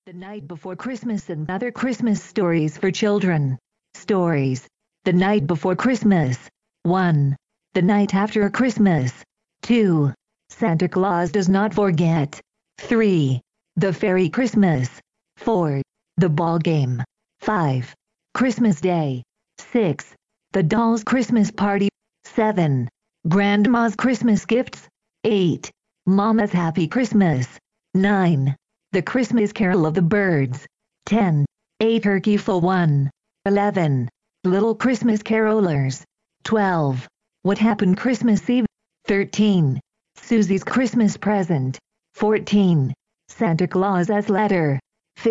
The Night Before Christmas and Other Christmas Stories for Children. Stories. The Night Before Christmas. 1. The Night After Christmas. 2. Santa Claus Does Not Forget. 3. The Fairy Christmas. 4. The Ball Game. 5. Christmas Day. 6. The Doll's Christmas Party. 7. Grandma's Christmas Gifts. 8. Mama's Happy Christmas. 9. The Christmas Carol of the Birds. 10. A Turkey for One. 11. Little Christmas Carolers. 12. What Happened Christmas Eve. 13. Susie's Christmas Present. 14. Santa Claus's Letter.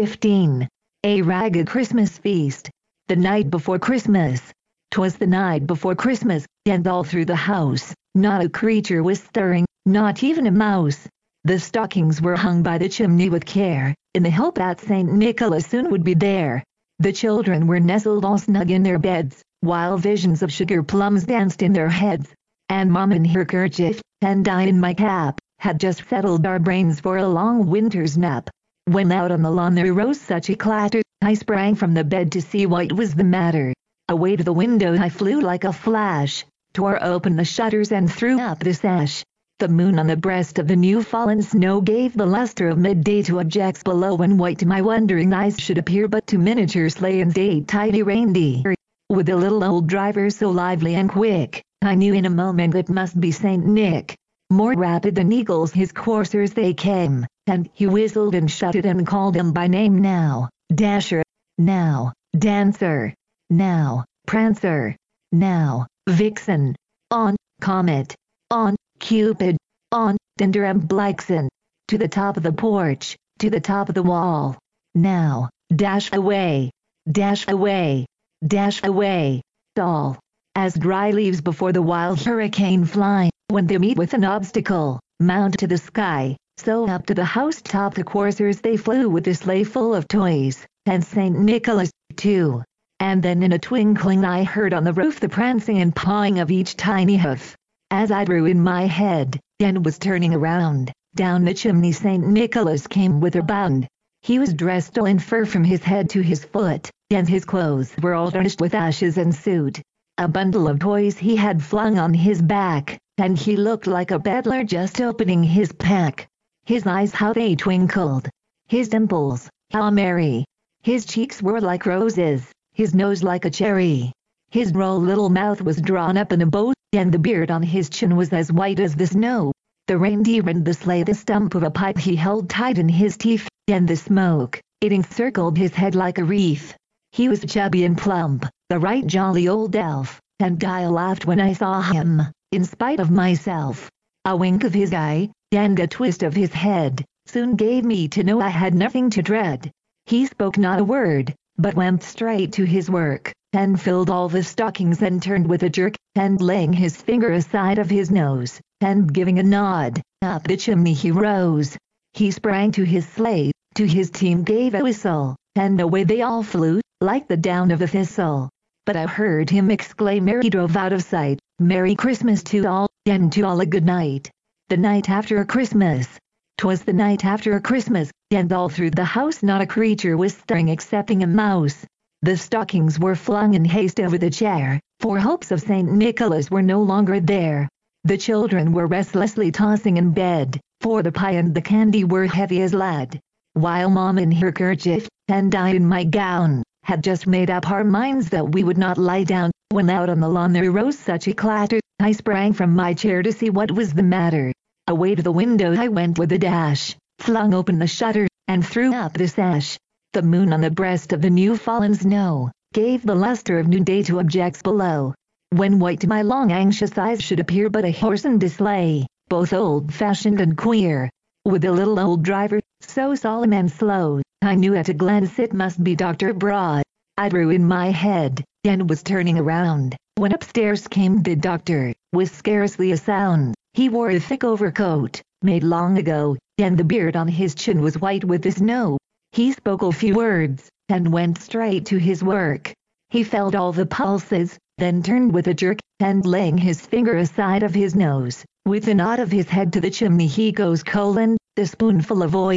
15. A Ragged Christmas Feast. The Night Before Christmas. 'Twas the night before Christmas, and all through the house, not a creature was stirring, not even a mouse. The stockings were hung by the chimney with care, in the hope that St. Nicholas soon would be there. The children were nestled all snug in their beds, while visions of sugar plums danced in their heads. And Mom in her kerchief, and I in my cap, had just settled our brains for a long winter's nap. When out on the lawn there rose such a clatter, I sprang from the bed to see what was the matter. Away to the window I flew like a flash, tore open the shutters and threw up the sash. The moon on the breast of the new-fallen snow gave the luster of midday to objects below, when white to my wondering eyes should appear but two miniature sleigh and 8 tiny reindeer. With a little old driver so lively and quick, I knew in a moment it must be Saint Nick. More rapid than eagles his coursers they came, and he whistled and shouted and called them by name. Now, Dasher. Now, Dancer. Now, Prancer. Now, Vixen. On, Comet. On, Cupid. On, Tinder and Blixen. To the top of the porch, to the top of the wall. Now, dash away. Dash away. Dash away. All. As dry leaves before the wild hurricane fly, when they meet with an obstacle, mount to the sky, so up to the housetop the coursers they flew with a sleigh full of toys, and St. Nicholas, too. And then in a twinkling I heard on the roof the prancing and pawing of each tiny hoof. As I drew in my head, and was turning around, down the chimney St. Nicholas came with a bound. He was dressed all in fur from his head to his foot, and his clothes were all tarnished with ashes and soot. A bundle of toys he had flung on his back, and he looked like a peddler just opening his pack. His eyes how they twinkled! His dimples, how merry! His cheeks were like roses, his nose like a cherry. His droll little mouth was drawn up in a bow, and the beard on his chin was as white as the snow. The reindeer and the sleigh, the stump of a pipe he held tight in his teeth, and the smoke, it encircled his head like a wreath. He was chubby and plump, a right jolly old elf, and I laughed when I saw him, in spite of myself. A wink of his eye, and a twist of his head, soon gave me to know I had nothing to dread. He spoke not a word, but went straight to his work, and filled all the stockings and turned with a jerk, and laying his finger aside of his nose, and giving a nod, up the chimney he rose. He sprang to his sleigh, to his team gave a whistle, and away they all flew, like the down of a thistle. But I heard him exclaim ere he drove out of sight, "Merry Christmas to all, and to all a good night." The night after Christmas. 'Twas the night after Christmas, and all through the house not a creature was stirring excepting a mouse. The stockings were flung in haste over the chair, for hopes of St. Nicholas were no longer there. The children were restlessly tossing in bed, for the pie and the candy were heavy as lead. While Mom in her kerchief, and I in my gown, had just made up our minds that we would not lie down, when out on the lawn there rose such a clatter, I sprang from my chair to see what was the matter. Away to the window I went with a dash, flung open the shutters, and threw up the sash. The moon on the breast of the new-fallen snow gave the luster of noonday to objects below. When white to my long anxious eyes should appear but a horse and a sleigh, both old-fashioned and queer, with a little old driver, so solemn and slow, I knew at a glance it must be Dr. Broad. I drew in my head, and was turning around, when upstairs came the doctor, with scarcely a sound. He wore a thick overcoat, made long ago, and the beard on his chin was white with the snow. He spoke a few words, and went straight to his work. He felt all the pulses, then turned with a jerk, and laying his finger aside of his nose, with a nod of his head to the chimney he goes: "The spoonful of oil,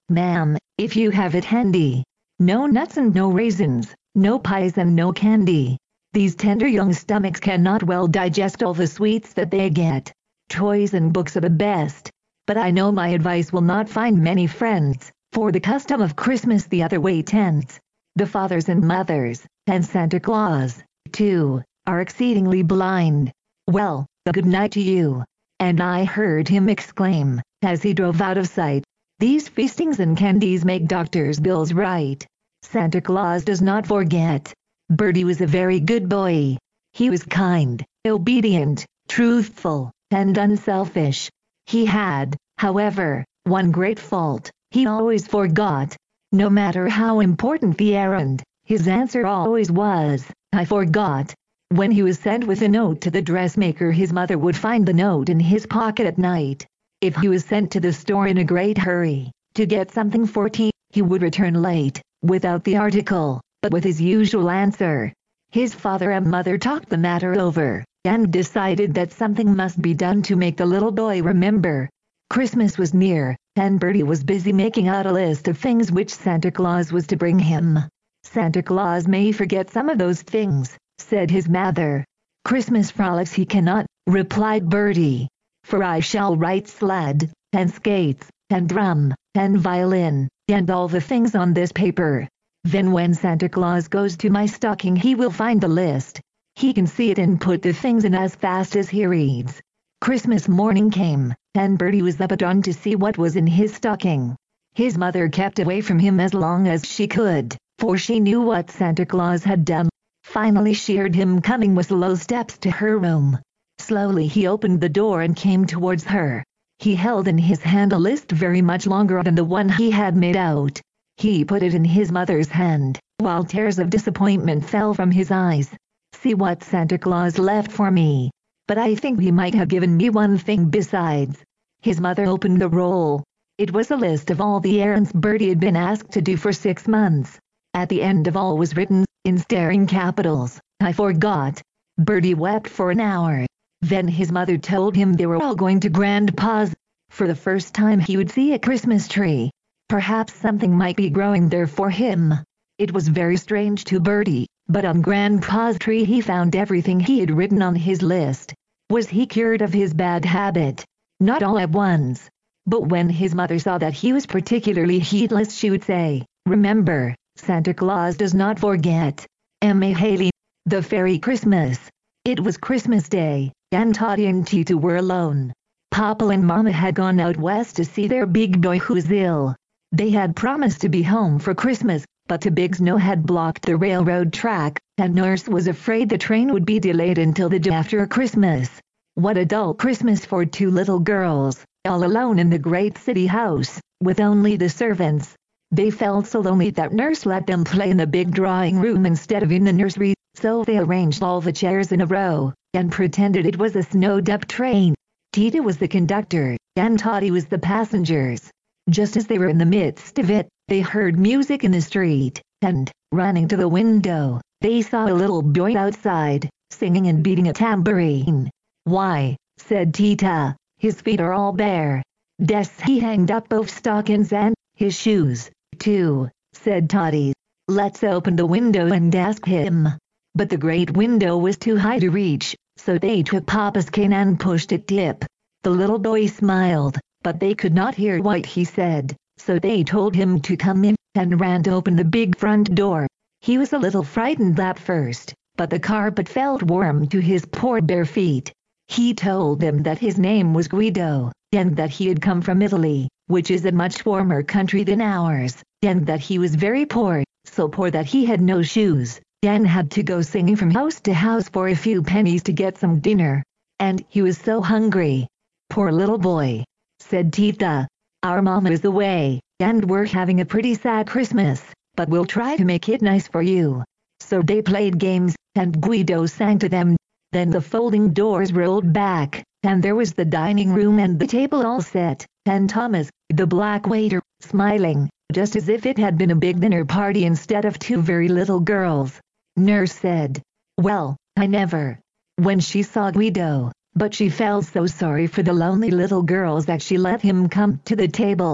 Ma'am, if you have it handy. No nuts and no raisins, no pies and no candy. These tender young stomachs cannot well digest all the sweets that they get. Toys and books are the best. But I know my advice will not find many friends, for the custom of Christmas the other way tends. The fathers and mothers, and Santa Claus, too, are exceedingly blind. Well, good night to you. And I heard him exclaim, as he drove out of sight, these feastings and candies make doctors' bills right. Santa Claus does not forget. Bertie was a very good boy. He was kind, obedient, truthful, and unselfish. He had, however, one great fault. He always forgot. No matter how important the errand, his answer always was, I forgot. When he was sent with a note to the dressmaker, his mother would find the note in his pocket at night. If he was sent to the store in a great hurry, to get something for tea, he would return late, without the article, but with his usual answer. His father and mother talked the matter over, and decided that something must be done to make the little boy remember. Christmas was near, and Bertie was busy making out a list of things which Santa Claus was to bring him. Santa Claus may forget some of those things, said his mother. Christmas frolics he cannot, replied Bertie. For I shall write sled, and skates, and drum, and violin, and all the things on this paper. Then when Santa Claus goes to my stocking he will find the list. He can see it and put the things in as fast as he reads. Christmas morning came, and Bertie was up at dawn to see what was in his stocking. His mother kept away from him as long as she could, for she knew what Santa Claus had done. Finally she heard him coming with slow steps to her room. Slowly he opened the door and came towards her. He held in his hand a list very much longer than the one he had made out. He put it in his mother's hand, while tears of disappointment fell from his eyes. See what Santa Claus left for me. But I think he might have given me one thing besides. His mother opened the roll. It was a list of all the errands Bertie had been asked to do for 6 months. At the end of all was written, in staring capitals, I forgot. Bertie wept for an hour. Then his mother told him they were all going to Grandpa's. For the first time he would see a Christmas tree. Perhaps something might be growing there for him. It was very strange to Bertie, but on Grandpa's tree he found everything he had written on his list. Was he cured of his bad habit? Not all at once. But when his mother saw that he was particularly heedless she would say, remember, Santa Claus does not forget. M.A. Haley. The Fairy Christmas. It was Christmas Day, and Toddy and Tita were alone. Papa and Mama had gone out west to see their big boy who's ill. They had promised to be home for Christmas, but a big snow had blocked the railroad track, and Nurse was afraid the train would be delayed until the day after Christmas. What a dull Christmas for 2 little girls, all alone in the great city house, with only the servants. They felt so lonely that Nurse let them play in the big drawing room instead of in the nursery, so they arranged all the chairs in a row, and pretended it was a snowed-up train. Tita was the conductor, and Toddy was the passengers. Just as they were in the midst of it, they heard music in the street, and, running to the window, they saw a little boy outside, singing and beating a tambourine. Why, said Tita, his feet are all bare. Des he hanged up both stockings and his shoes, too, said Toddy. Let's open the window and ask him. But the great window was too high to reach, so they took Papa's cane and pushed it tip. The little boy smiled, but they could not hear what he said, so they told him to come in, and ran to open the big front door. He was a little frightened at first, but the carpet felt warm to his poor bare feet. He told them that his name was Guido, and that he had come from Italy, which is a much warmer country than ours, and that he was very poor, so poor that he had no shoes, and had to go singing from house to house for a few pennies to get some dinner. And he was so hungry. Poor little boy, said Tita. Our mama is away, and we're having a pretty sad Christmas, but we'll try to make it nice for you. So they played games, and Guido sang to them. Then the folding doors rolled back, and there was the dining room and the table all set, and Thomas, the black waiter, smiling, just as if it had been a big dinner party instead of 2 very little girls. Nurse said, well, I never, when she saw Guido, but she felt so sorry for the lonely little girls that she let him come to the table.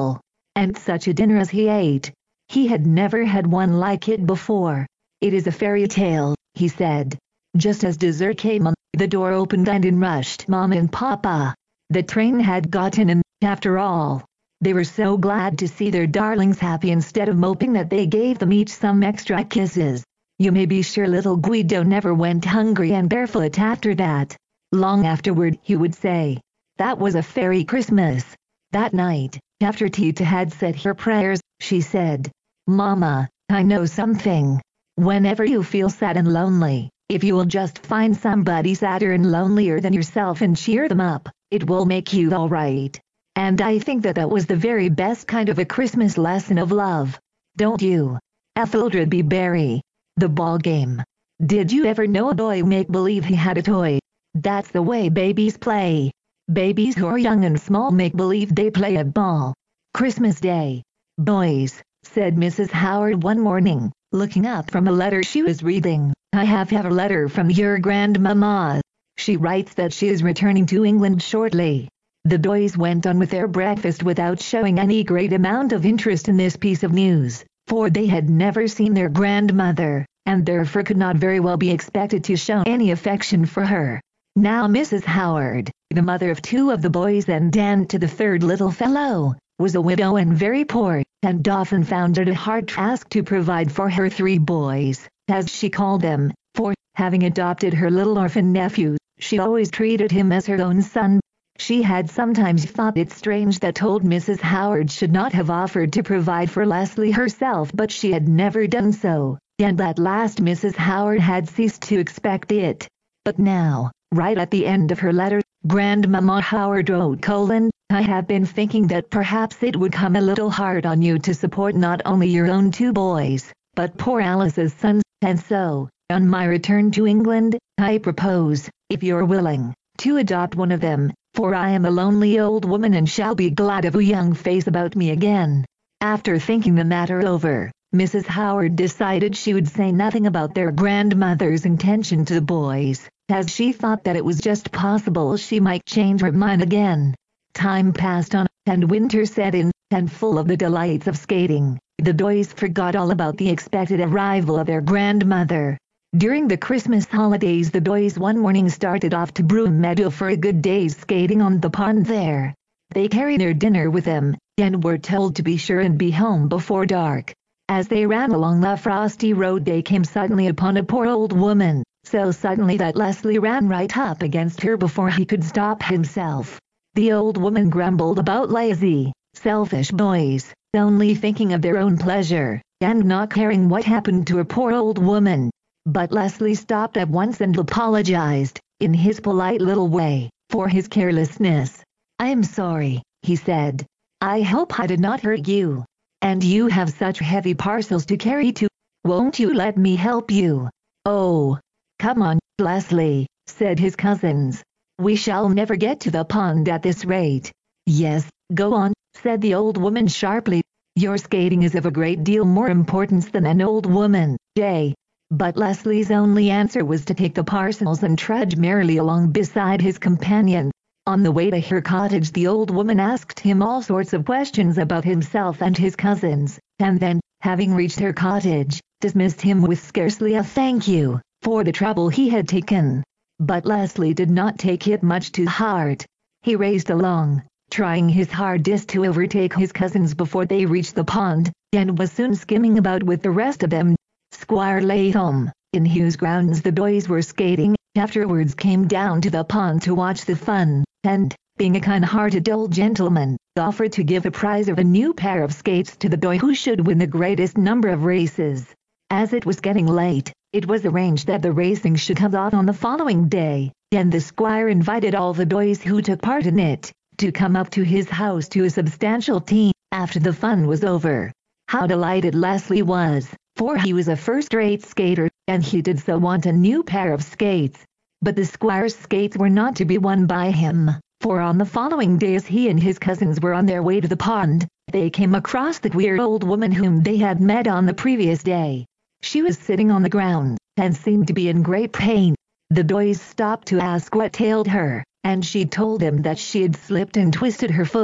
and such a dinner as he ate. He had never had one like it before. "It is a fairy tale," he said. Just as dessert came on, the door opened and in rushed Mom and Papa. The train had gotten in, after all. They were so glad to see their darlings happy instead of moping that they gave them each some extra kisses. You may be sure little Guido never went hungry and barefoot after that. Long afterward he would say, "That was a fairy Christmas." That night, after Tita had said her prayers, she said, "Mama, I know something. Whenever you feel sad and lonely, if you will just find somebody sadder and lonelier than yourself and cheer them up, it will make you all right." And I think that was the very best kind of a Christmas lesson of love. Don't you? Ethelred B. Barry. The ball game. Did you ever know a boy make believe he had a toy? That's the way babies play. Babies who are young and small make believe they play at ball. Christmas Day. "Boys," said Mrs. Howard one morning, looking up from a letter she was reading, "I have a letter from your grandmama. She writes that she is returning to England shortly." The boys went on with their breakfast without showing any great amount of interest in this piece of news, for they had never seen their grandmother, and therefore could not very well be expected to show any affection for her. Now Mrs. Howard, the mother of two of the boys and aunt to the third little fellow, was a widow and very poor, and often found it a hard task to provide for her three boys, as she called them, for, having adopted her little orphan nephew, she always treated him as her own son. She had sometimes thought it strange that old Mrs. Howard should not have offered to provide for Leslie herself, but she had never done so, and at last Mrs. Howard had ceased to expect it. But now, right at the end of her letter, Grandmama Howard wrote: "I have been thinking that perhaps it would come a little hard on you to support not only your own two boys, but poor Alice's sons, and so, on my return to England, I propose, if you're willing, to adopt one of them, for I am a lonely old woman and shall be glad of a young face about me again." After thinking the matter over, Mrs. Howard decided she would say nothing about their grandmother's intention to the boys, as she thought that it was just possible she might change her mind again. Time passed on, and winter set in, and full of the delights of skating, the boys forgot all about the expected arrival of their grandmother. During the Christmas holidays the boys one morning started off to Broom Meadow for a good day's skating on the pond there. They carried their dinner with them, and were told to be sure and be home before dark. As they ran along the frosty road they came suddenly upon a poor old woman, so suddenly that Leslie ran right up against her before he could stop himself. The old woman grumbled about lazy, selfish boys, only thinking of their own pleasure, and not caring what happened to a poor old woman. But Leslie stopped at once and apologized, in his polite little way, for his carelessness. "I am sorry," he said. "I hope I did not hurt you. And you have such heavy parcels to carry too. Won't you let me help you?" "Oh, come on, Leslie," said his cousins. "We shall never get to the pond at this rate." "Yes, go on," said the old woman sharply. "Your skating is of a great deal more importance than an old woman, Jay." But Leslie's only answer was to take the parcels and trudge merrily along beside his companion. On the way to her cottage the old woman asked him all sorts of questions about himself and his cousins, and then, having reached her cottage, dismissed him with scarcely a thank you, for the trouble he had taken. But Leslie did not take it much to heart. He raced along, trying his hardest to overtake his cousins before they reached the pond, and was soon skimming about with the rest of them. Squire Latham, in whose grounds the boys were skating, afterwards came down to the pond to watch the fun, and, being a kind-hearted old gentleman, offered to give a prize of a new pair of skates to the boy who should win the greatest number of races. As it was getting late, it was arranged that the racing should come off on the following day, and the squire invited all the boys who took part in it, to come up to his house to a substantial tea, after the fun was over. How delighted Leslie was, for he was a first-rate skater, and he did so want a new pair of skates. But the squire's skates were not to be won by him, for on the following day as he and his cousins were on their way to the pond, they came across the queer old woman whom they had met on the previous day. She was sitting on the ground, and seemed to be in great pain. The boys stopped to ask what ailed her, and she told them that she had slipped and twisted her foot,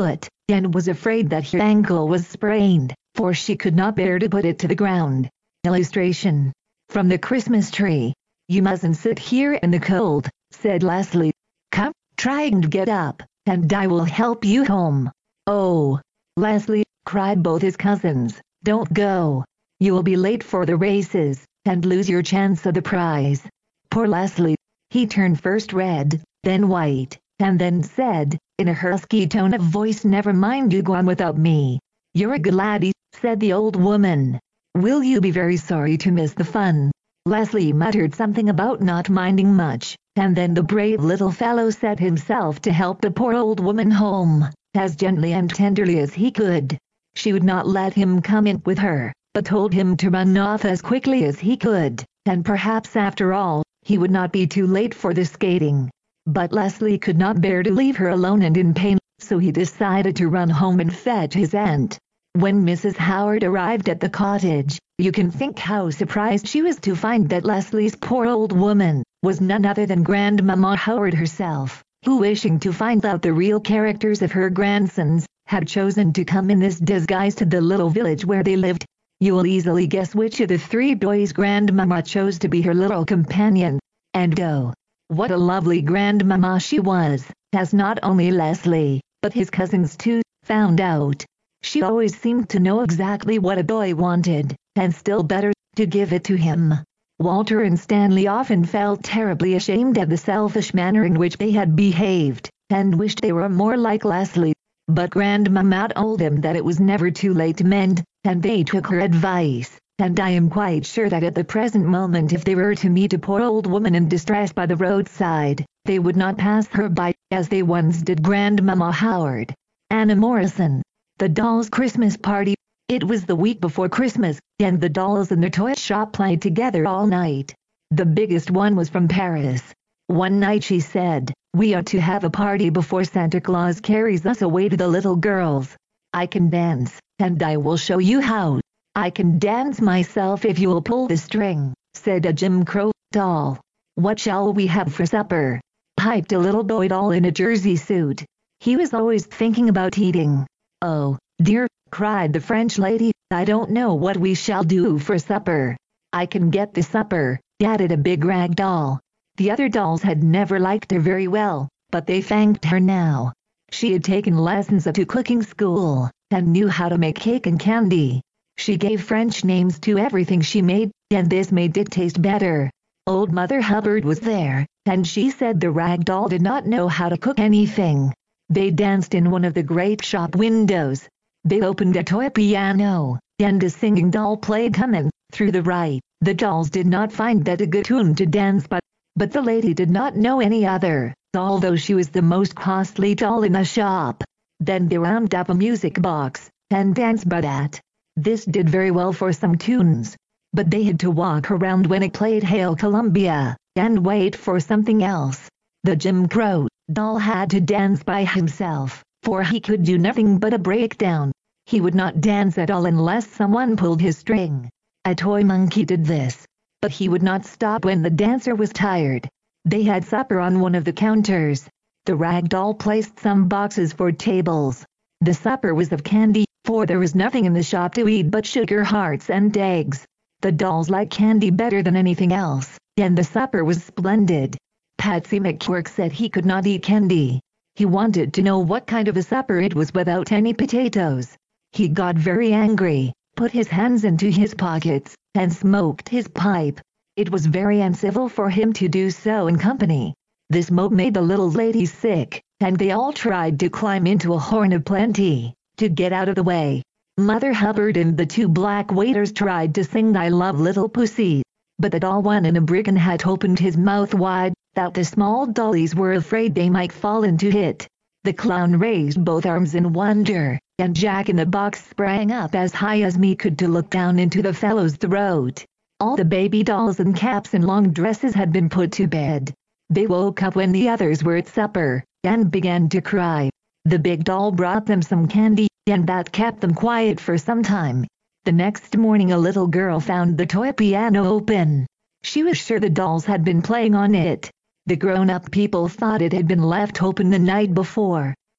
and was afraid that her ankle was sprained, for she could not bear to put it to the ground. Illustration from the Christmas tree. "You mustn't sit here in the cold," said Leslie. "Come, try and get up, and I will help you home." "Oh, Leslie," cried both his cousins, "don't go. You will be late for the races, and lose your chance of the prize." Poor Leslie! He turned first red, then white, and then said, in a husky tone of voice, "Never mind, you go on without me." "You're a good laddie," said the old woman. "Will you be very sorry to miss the fun?" Leslie muttered something about not minding much, and then the brave little fellow set himself to help the poor old woman home, as gently and tenderly as he could. She would not let him come in with her, but told him to run off as quickly as he could, and perhaps after all, he would not be too late for the skating. But Leslie could not bear to leave her alone and in pain, so he decided to run home and fetch his aunt. When Mrs. Howard arrived at the cottage, you can think how surprised she was to find that Leslie's poor old woman was none other than Grandmama Howard herself, who, wishing to find out the real characters of her grandsons, had chosen to come in this disguise to the little village where they lived. You will easily guess which of the three boys Grandmama chose to be her little companion. And oh, what a lovely Grandmama she was, as not only Leslie, but his cousins too, found out. She always seemed to know exactly what a boy wanted, and still better, to give it to him. Walter and Stanley often felt terribly ashamed of the selfish manner in which they had behaved, and wished they were more like Leslie. But Grandmama told them that it was never too late to mend, and they took her advice, and I am quite sure that at the present moment, if they were to meet a poor old woman in distress by the roadside, they would not pass her by, as they once did Grandmama Howard. Anna Morrison. The Dolls' Christmas Party. It was the week before Christmas, and the dolls in the toy shop played together all night. The biggest one was from Paris. One night she said, "We are to have a party before Santa Claus carries us away to the little girls. I can dance, and I will show you how." "I can dance myself if you will pull the string," said a Jim Crow doll. "What shall we have for supper?" piped a little boy doll in a jersey suit. He was always thinking about eating. "Oh, dear," cried the French lady, "I don't know what we shall do for supper." "I can get the supper," added a big rag doll. The other dolls had never liked her very well, but they thanked her now. She had taken lessons at a cooking school, and knew how to make cake and candy. She gave French names to everything she made, and this made it taste better. Old Mother Hubbard was there, and she said the rag doll did not know how to cook anything. They danced in one of the great shop windows. They opened a toy piano, and a singing doll played "Come In" through the right. The dolls did not find that a good tune to dance but the lady did not know any other, although she was the most costly doll in the shop. Then they wound up a music box, and danced by that. This did very well for some tunes, but they had to walk around when it played "Hail Columbia," and wait for something else. The Jim Crow doll had to dance by himself, for he could do nothing but a breakdown. He would not dance at all unless someone pulled his string. A toy monkey did this, but he would not stop when the dancer was tired. They had supper on one of the counters. The rag doll placed some boxes for tables. The supper was of candy, for there was nothing in the shop to eat but sugar hearts and eggs. The dolls liked candy better than anything else, and the supper was splendid. Patsy McQuirk said he could not eat candy. He wanted to know what kind of a supper it was without any potatoes. He got very angry, put his hands into his pockets, and smoked his pipe. It was very uncivil for him to do so in company. This smoke made the little ladies sick, and they all tried to climb into a horn of plenty, to get out of the way. Mother Hubbard and the two black waiters tried to sing "I Love Little Pussy," but the doll one in a bricken hat opened his mouth wide, that the small dollies were afraid they might fall into it. The clown raised both arms in wonder, and Jack in the Box sprang up as high as me could to look down into the fellow's throat. All the baby dolls in caps and long dresses had been put to bed. They woke up when the others were at supper, and began to cry. The big doll brought them some candy, and that kept them quiet for some time. The next morning a little girl found the toy piano open. She was sure the dolls had been playing on it. The grown-up people thought it had been left open the night before.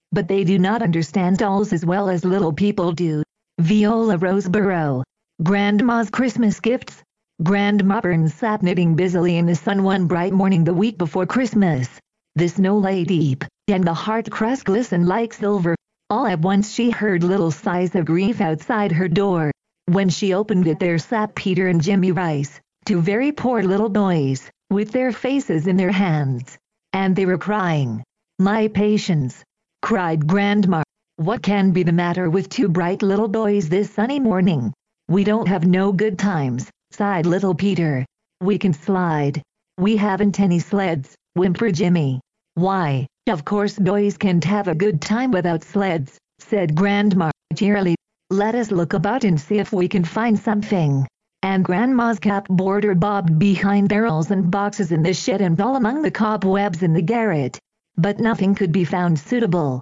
but they do not understand dolls as well as little people do. Viola Roseborough. Grandma's Christmas Gifts. Grandma Burns sat knitting busily in the sun one bright morning the week before Christmas. The snow lay deep, and the hard crust glistened like silver. All at once she heard little sighs of grief outside her door. When she opened it, there sat Peter and Jimmy Rice, two very poor little boys, with their faces in their hands. And they were crying. "My patience!" cried Grandma. "What can be the matter with two bright little boys this sunny morning?" "We don't have no good times," sighed little Peter. "We can slide." "We haven't any sleds," whimpered Jimmy. "Why, of course boys can't have a good time without sleds," said Grandma cheerily. "Let us look about and see if we can find something." And Grandma's cap border bobbed behind barrels and boxes in the shed and all among the cobwebs in the garret. But nothing could be found suitable.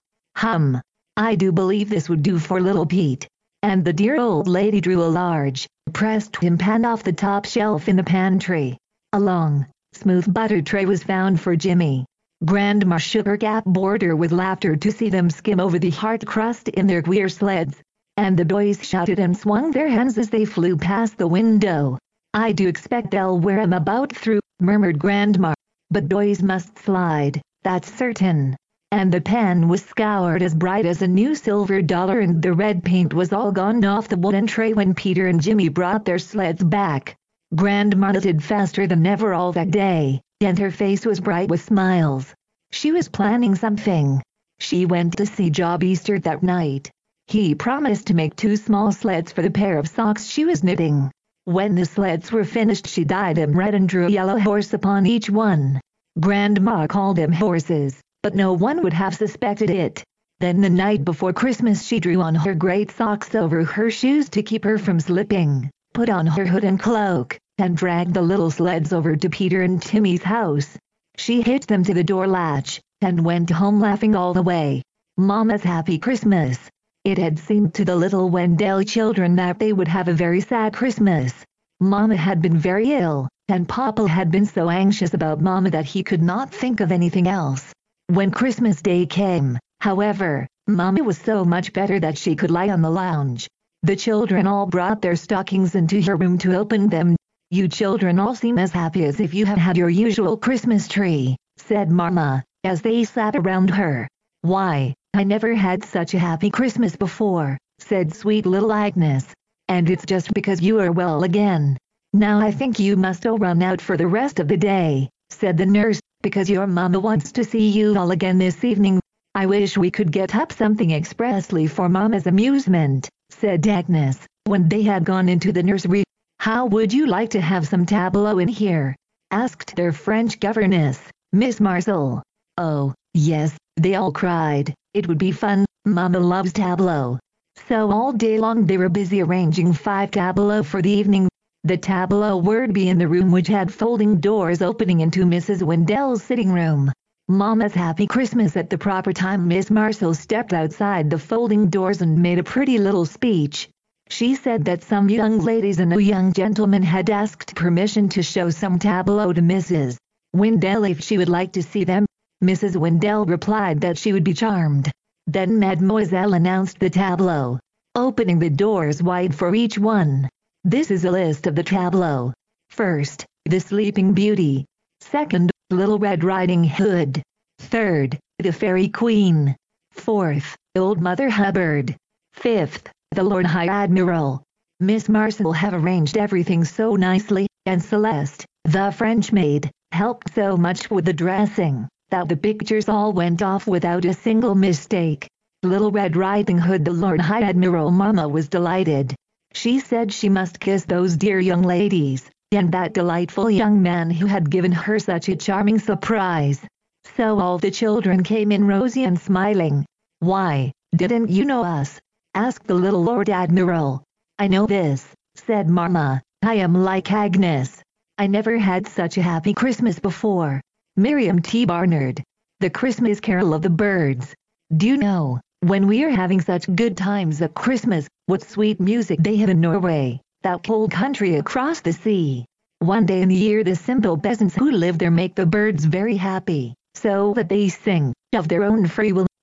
I do believe this would do for little Pete." And the dear old lady drew a large, pressed tin pan off the top shelf in the pantry. A long, smooth butter tray was found for Jimmy. Grandma shook her cap border with laughter to see them skim over the hard crust in their queer sleds. And the boys shouted and swung their hands as they flew past the window. "I do expect they'll wear 'em about through," murmured Grandma. "But boys must slide, that's certain." And the pan was scoured as bright as a new silver dollar and the red paint was all gone off the wooden tray when Peter and Jimmy brought their sleds back. Grandma knitted faster than ever all that day, and her face was bright with smiles. She was planning something. She went to see Job Easter that night. He promised to make 2 small sleds for the pair of socks she was knitting. When the sleds were finished, she dyed them red and drew a yellow horse upon each one. Grandma called them horses, but no one would have suspected it. Then the night before Christmas she drew on her great socks over her shoes to keep her from slipping, put on her hood and cloak, and dragged the little sleds over to Peter and Timmy's house. She hitched them to the door latch, and went home laughing all the way. Mama's Happy Christmas! It had seemed to the little Wendell children that they would have a very sad Christmas. Mama had been very ill, and Papa had been so anxious about Mama that he could not think of anything else. When Christmas Day came, however, Mama was so much better that she could lie on the lounge. The children all brought their stockings into her room to open them. "You children all seem as happy as if you had had your usual Christmas tree," said Mama, as they sat around her. "Why, I never had such a happy Christmas before," said sweet little Agnes. "And it's just because you are well again. Now I think you must all run out for the rest of the day," said the nurse, "because your Mama wants to see you all again this evening." "I wish we could get up something expressly for Mama's amusement," said Agnes, when they had gone into the nursery. "How would you like to have some tableau in here?" asked their French governess, Miss Marcel. "Oh, yes," they all cried. "It would be fun, Mama loves tableau." So all day long they were busy arranging 5 tableaux for the evening. The tableau would be in the room which had folding doors opening into Mrs. Wendell's sitting room. Mama's Happy Christmas. At the proper time Miss Marcel stepped outside the folding doors and made a pretty little speech. She said that some young ladies and a young gentleman had asked permission to show some tableaux to Mrs. Wendell if she would like to see them. Mrs. Wendell replied that she would be charmed. Then Mademoiselle announced the tableau, opening the doors wide for each one. "This is a list of the tableaux. First, the Sleeping Beauty. Second, Little Red Riding Hood. Third, the Fairy Queen. Fourth, Old Mother Hubbard. Fifth, the Lord High Admiral." Miss Marcel had arranged everything so nicely, and Celeste, the French maid, helped so much with the dressing, that the pictures all went off without a single mistake. Little Red Riding Hood, the Lord High Admiral. Mama was delighted. She said she must kiss those dear young ladies, and that delightful young man who had given her such a charming surprise. So all the children came in rosy and smiling. "Why, didn't you know us?" asked the little Lord Admiral. "I know this," said Mama. "I am like Agnes. I never had such a happy Christmas before." Miriam T. Barnard. The Christmas Carol of the Birds. "Do you know, when we are having such good times at Christmas, what sweet music they have in Norway, that cold country across the sea. One day in the year the simple peasants who live there make the birds very happy, so that they sing, of their own free will,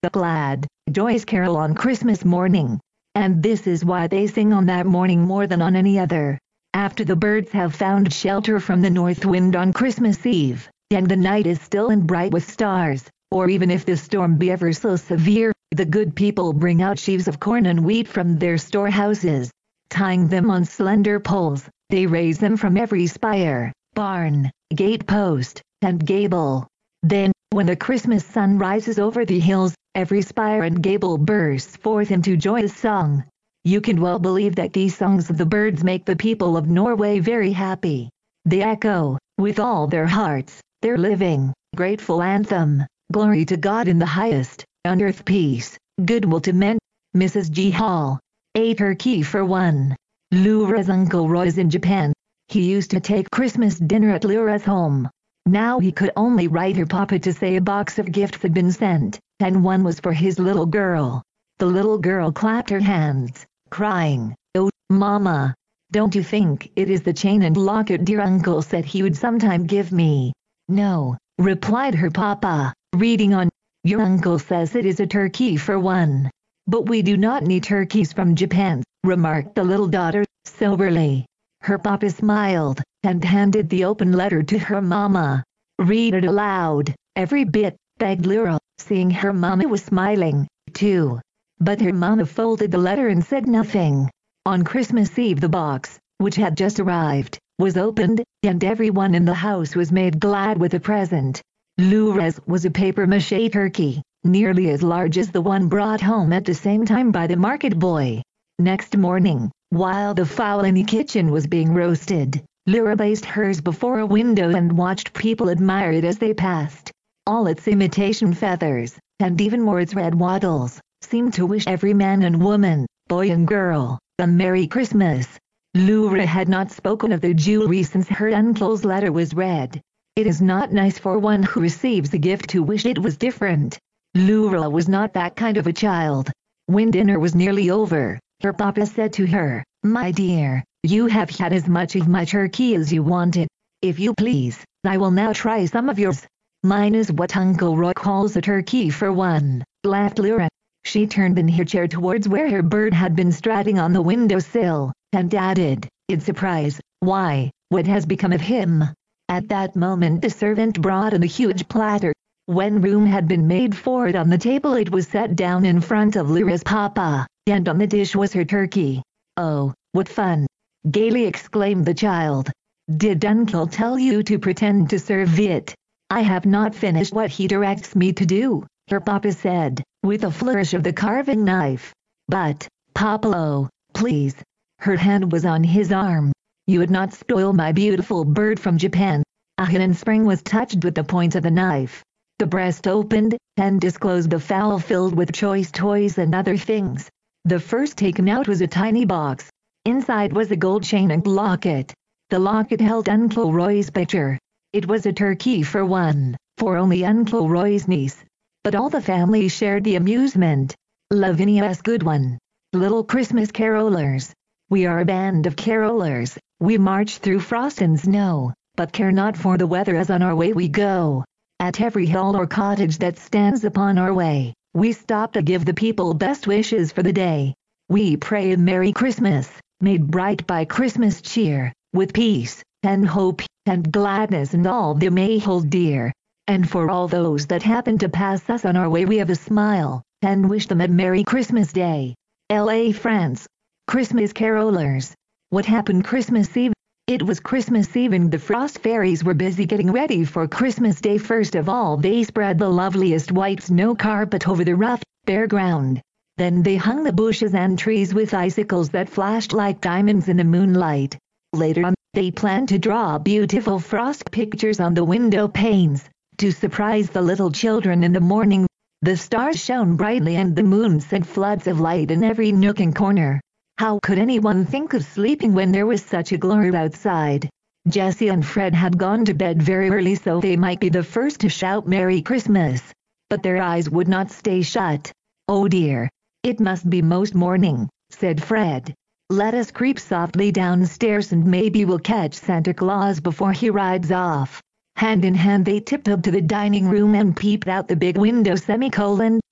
the glad, joyous carol on Christmas morning. And this is why they sing on that morning more than on any other. After the birds have found shelter from the north wind on Christmas Eve, and the night is still and bright with stars, or even if the storm be ever so severe, the good people bring out sheaves of corn and wheat from their storehouses. Tying them on slender poles, they raise them from every spire, barn, gatepost, and gable. Then, when the Christmas sun rises over the hills, every spire and gable bursts forth into joyous song. You can well believe that these songs of the birds make the people of Norway very happy. They echo, with all their hearts, their living, grateful anthem, "Glory to God in the highest, on earth peace, goodwill to men." Mrs. G. Hall. A turkey for one. Laura's Uncle Roy is in Japan. He used to take Christmas dinner at Laura's home. Now he could only write her papa to say a box of gifts had been sent, and one was for his little girl. The little girl clapped her hands, crying, "Oh, Mama! Don't you think it is the chain and locket dear uncle said he would sometime give me?" "No," replied her papa, reading on. "Your uncle says it is a turkey for one." "But we do not need turkeys from Japan," remarked the little daughter, soberly. Her papa smiled, and handed the open letter to her mama. "Read it aloud, every bit," begged Laura, seeing her mama was smiling, too. But her mama folded the letter and said nothing. On Christmas Eve the box, which had just arrived, was opened, and everyone in the house was made glad with a present. Laura's was a papier-mâché turkey, nearly as large as the one brought home at the same time by the market boy. Next morning, while the fowl in the kitchen was being roasted, Laura placed hers before a window and watched people admire it as they passed. All its imitation feathers, and even more its red wattles, seemed to wish every man and woman, boy and girl, a Merry Christmas. Laura had not spoken of the jewelry since her uncle's letter was read. It is not nice for one who receives a gift to wish it was different. Laura was not that kind of a child. When dinner was nearly over, her papa said to her, "My dear, you have had as much of my turkey as you wanted. If you please, I will now try some of yours." "Mine is what Uncle Roy calls a turkey for one," laughed Laura. She turned in her chair towards where her bird had been strutting on the windowsill, and added, in surprise, "Why, what has become of him?" At that moment the servant brought in a huge platter. When room had been made for it on the table, it was set down in front of Laura's papa, and on the dish was her turkey. "Oh, what fun!" gaily exclaimed the child. "Did Uncle tell you to pretend to serve it?" "I have not finished what he directs me to do," her papa said, with a flourish of the carving knife. "But, Papa, please." Her hand was on his arm. "You would not spoil my beautiful bird from Japan." A hidden spring was touched with the point of the knife. The breast opened, and disclosed a fowl filled with choice toys and other things. The first taken out was a tiny box. Inside was a gold chain and locket. The locket held Uncle Roy's picture. It was a turkey for one, for only Uncle Roy's niece. But all the family shared the amusement. Lavinia's good one. Little Christmas carolers. We are a band of carolers. We march through frost and snow, but care not for the weather as on our way we go. At every hill or cottage that stands upon our way, we stop to give the people best wishes for the day. We pray a Merry Christmas, made bright by Christmas cheer, with peace, and hope, and gladness and all they may hold dear. And for all those that happen to pass us on our way we have a smile, and wish them a Merry Christmas Day. L.A., France. Christmas carolers. What happened Christmas Eve? It was Christmas Eve and the Frost Fairies were busy getting ready for Christmas Day. First of all they spread the loveliest white snow carpet over the rough, bare ground. Then they hung the bushes and trees with icicles that flashed like diamonds in the moonlight. Later on, they planned to draw beautiful frost pictures on the window panes, to surprise the little children in the morning. The stars shone brightly and the moon sent floods of light in every nook and corner. How could anyone think of sleeping when there was such a glory outside? Jessie and Fred had gone to bed very early so they might be the first to shout Merry Christmas. But their eyes would not stay shut. "Oh dear, it must be most morning," said Fred. "Let us creep softly downstairs and maybe we'll catch Santa Claus before he rides off." Hand in hand they tiptoed to the dining room and peeped out the big window.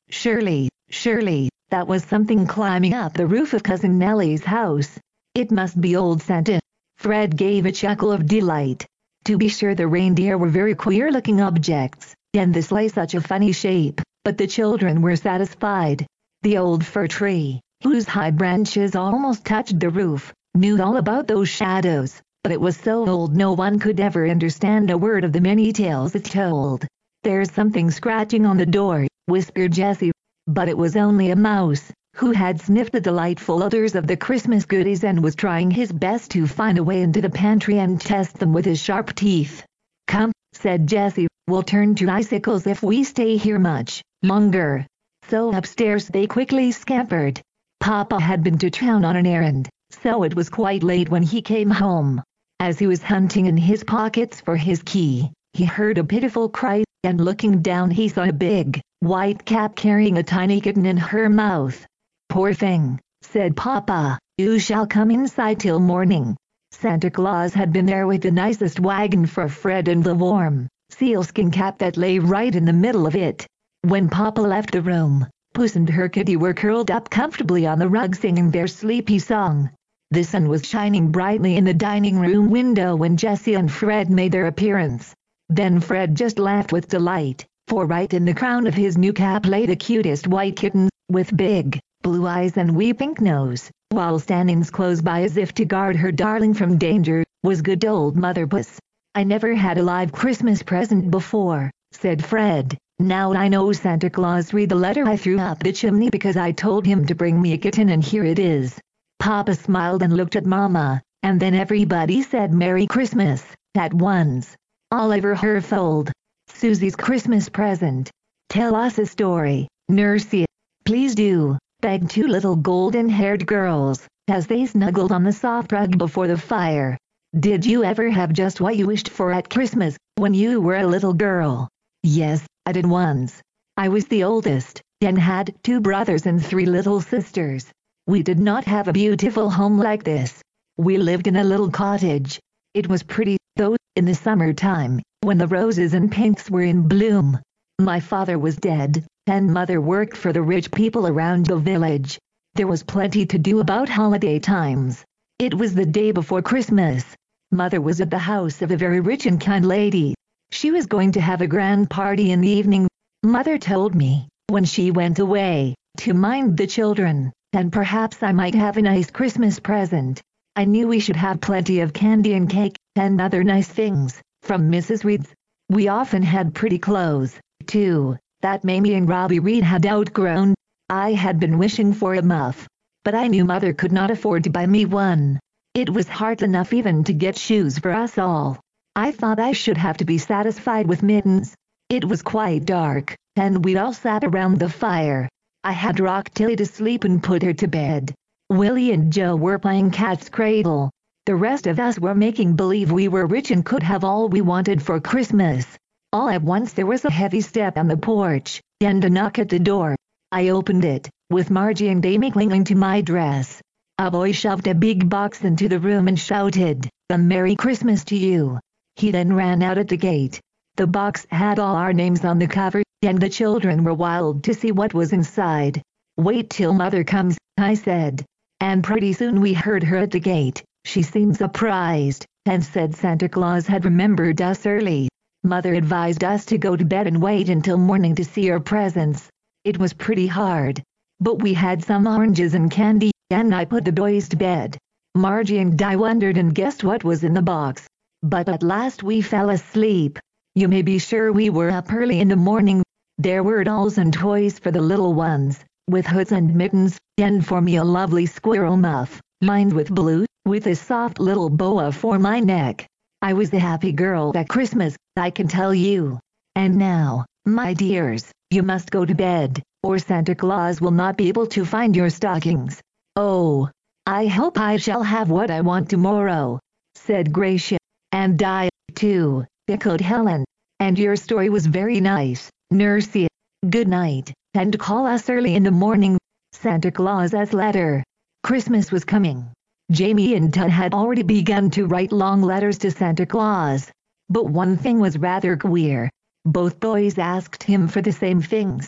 Surely, that was something climbing up the roof of Cousin Nellie's house. It must be old Santa. Fred gave a chuckle of delight. To be sure, the reindeer were very queer-looking objects, and the sleigh such a funny shape, but the children were satisfied. The old fir tree, whose high branches almost touched the roof, knew all about those shadows, but it was so old no one could ever understand a word of the many tales it told. "There's something scratching on the door," whispered Jessie. But it was only a mouse, who had sniffed the delightful odors of the Christmas goodies and was trying his best to find a way into the pantry and test them with his sharp teeth. "Come," said Jessie, "we'll turn to icicles if we stay here much longer." So upstairs they quickly scampered. Papa had been to town on an errand, so it was quite late when he came home. As he was hunting in his pockets for his key, he heard a pitiful cry, and looking down he saw a big, white cat carrying a tiny kitten in her mouth. "Poor thing," said Papa, "you shall come inside till morning." Santa Claus had been there with the nicest wagon for Fred and the warm, sealskin cap that lay right in the middle of it. When Papa left the room, Puss and her kitty were curled up comfortably on the rug singing their sleepy song. The sun was shining brightly in the dining room window when Jessie and Fred made their appearance. Then Fred just laughed with delight, for right in the crown of his new cap lay the cutest white kitten, with big, blue eyes and wee pink nose, while standing close by as if to guard her darling from danger, was good old Mother Puss. "I never had a live Christmas present before," said Fred. "Now I know Santa Claus read the letter I threw up the chimney because I told him to bring me a kitten, and here it is." Papa smiled and looked at Mama, and then everybody said Merry Christmas at once. Oliver Herfold. Susie's Christmas present. "Tell us a story, Nursie." "Please do," begged two little golden-haired girls, as they snuggled on the soft rug before the fire. "Did you ever have just what you wished for at Christmas, when you were a little girl?" "Yes, I did once. I was the oldest, and had 2 brothers and 3 little sisters. We did not have a beautiful home like this. We lived in a little cottage. It was pretty, though, in the summertime, when the roses and pinks were in bloom. My father was dead, and Mother worked for the rich people around the village. There was plenty to do about holiday times. It was the day before Christmas. Mother was at the house of a very rich and kind lady. She was going to have a grand party in the evening. Mother told me, when she went away, to mind the children, and perhaps I might have a nice Christmas present. I knew we should have plenty of candy and cake, and other nice things, from Mrs. Reed's. We often had pretty clothes, too, that Mamie and Robbie Reed had outgrown. I had been wishing for a muff, but I knew Mother could not afford to buy me one. It was hard enough even to get shoes for us all. I thought I should have to be satisfied with mittens. It was quite dark, and we'd all sat around the fire. I had rocked Tilly to sleep and put her to bed. Willie and Joe were playing cat's cradle. The rest of us were making believe we were rich and could have all we wanted for Christmas. All at once there was a heavy step on the porch, and a knock at the door. I opened it, with Margie and Amy clinging to my dress. A boy shoved a big box into the room and shouted, "A Merry Christmas to you." He then ran out at the gate. The box had all our names on the cover, and the children were wild to see what was inside. "Wait till Mother comes," I said. And pretty soon we heard her at the gate. She seemed surprised, and said Santa Claus had remembered us early. Mother advised us to go to bed and wait until morning to see our presents. It was pretty hard, but we had some oranges and candy, and I put the boys to bed. Margie and I wondered and guessed what was in the box. But at last we fell asleep. You may be sure we were up early in the morning. There were dolls and toys for the little ones, with hoods and mittens, and for me a lovely squirrel muff, lined with blue, with a soft little boa for my neck. I was a happy girl at Christmas, I can tell you. And now, my dears, you must go to bed, or Santa Claus will not be able to find your stockings. "Oh, I hope I shall have what I want tomorrow," said Gracia. "And I, too," echoed Helen. "And your story was very nice, Nursie. Good night, and call us early in the morning." Santa Claus's letter. Christmas was coming. Jamie and Ted had already begun to write long letters to Santa Claus. But one thing was rather queer. Both boys asked him for the same things.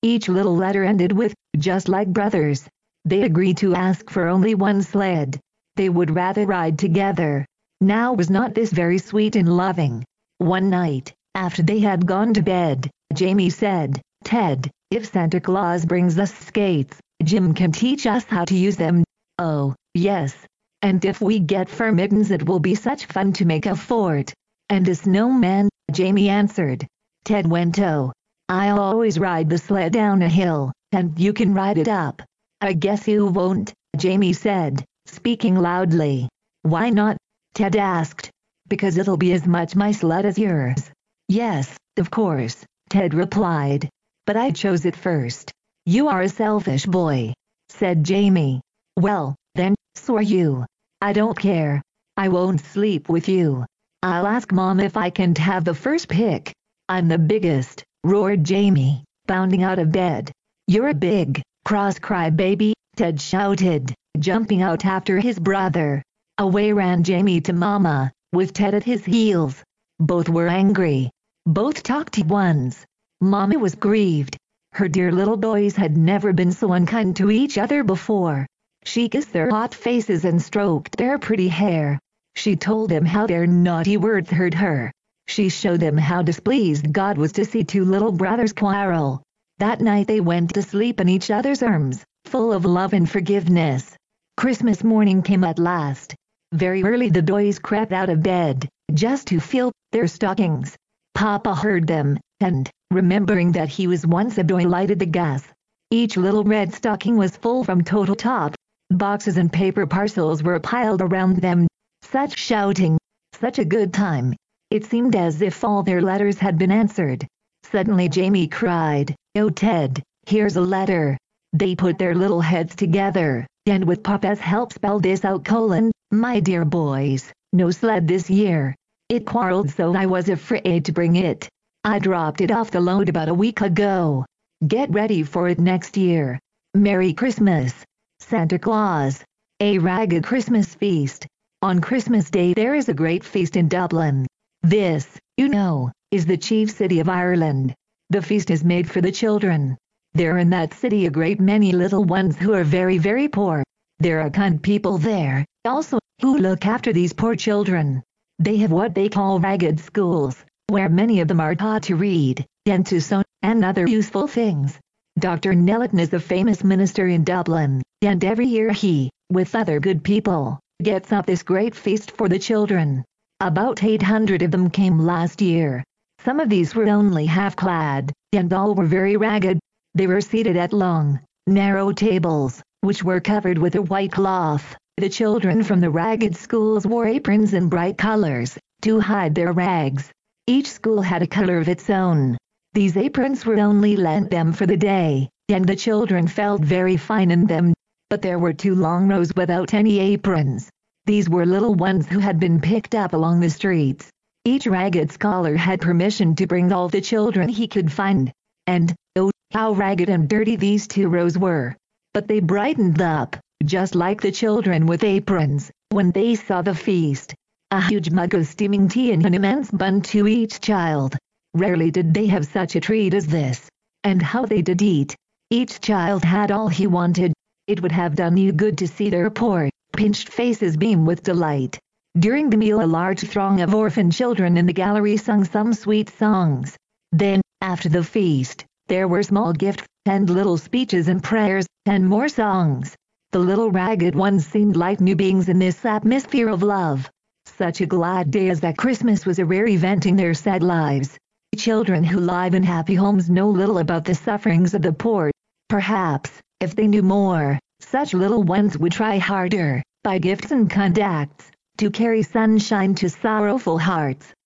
Each little letter ended with, just like brothers. They agreed to ask for only one sled. They would rather ride together. Now was not this very sweet and loving? One night, after they had gone to bed, Jamie said, "Ted, if Santa Claus brings us skates, Jim can teach us how to use them." "Oh, yes. And if we get fur mittens it will be such fun to make a fort." "And a snowman," Jamie answered. Ted went, "Oh, I'll always ride the sled down a hill, and you can ride it up." "I guess you won't," Jamie said, speaking loudly. "Why not?" Ted asked. "Because it'll be as much my sled as yours." "Yes, of course," Ted replied. "But I chose it first." "You are a selfish boy," said Jamie. "Well, then, so are you." "I don't care. I won't sleep with you. I'll ask Mom if I can have the first pick." "I'm the biggest," roared Jamie, bounding out of bed. "You're a big, cross crybaby," Ted shouted, jumping out after his brother. Away ran Jamie to Mama, with Ted at his heels. Both were angry. Both talked at once. Mama was grieved. Her dear little boys had never been so unkind to each other before. She kissed their hot faces and stroked their pretty hair. She told them how their naughty words hurt her. She showed them how displeased God was to see two little brothers quarrel. That night they went to sleep in each other's arms, full of love and forgiveness. Christmas morning came at last. Very early the boys crept out of bed, just to fill their stockings. Papa heard them, and, remembering that he was once a boy, lighted the gas. Each little red stocking was full from toe to top. Boxes and paper parcels were piled around them. Such shouting! Such a good time! It seemed as if all their letters had been answered. Suddenly Jamie cried, "Oh Ted, here's a letter." They put their little heads together, and with Papa's help spelled this out: "My dear boys, no sled this year. It quarreled so I was afraid to bring it. I dropped it off the load about a week ago. Get ready for it next year. Merry Christmas. Santa Claus." A Ragged Christmas Feast. On Christmas Day there is a great feast in Dublin. This, you know, is the chief city of Ireland. The feast is made for the children. There are in that city a great many little ones who are very, very poor. There are kind people there, also, who look after these poor children. They have what they call ragged schools, where many of them are taught to read, and to sew, and other useful things. Dr. Nellton is a famous minister in Dublin, and every year he, with other good people, gets up this great feast for the children. About 800 of them came last year. Some of these were only half-clad, and all were very ragged. They were seated at long, narrow tables, which were covered with a white cloth. The children from the ragged schools wore aprons in bright colors, to hide their rags. Each school had a color of its own. These aprons were only lent them for the day, and the children felt very fine in them. But there were two long rows without any aprons. These were little ones who had been picked up along the streets. Each ragged scholar had permission to bring all the children he could find. And, oh, how ragged and dirty these two rows were. But they brightened up, just like the children with aprons, when they saw the feast. A huge mug of steaming tea and an immense bun to each child. Rarely did they have such a treat as this. And how they did eat! Each child had all he wanted. It would have done you good to see their poor, pinched faces beam with delight. During the meal a large throng of orphan children in the gallery sung some sweet songs. Then, after the feast, there were small gifts, and little speeches and prayers, and more songs. The little ragged ones seemed like new beings in this atmosphere of love. Such a glad day as that Christmas was a rare event in their sad lives. Children who live in happy homes know little about the sufferings of the poor. Perhaps, if they knew more, such little ones would try harder, by gifts and kind acts, to carry sunshine to sorrowful hearts.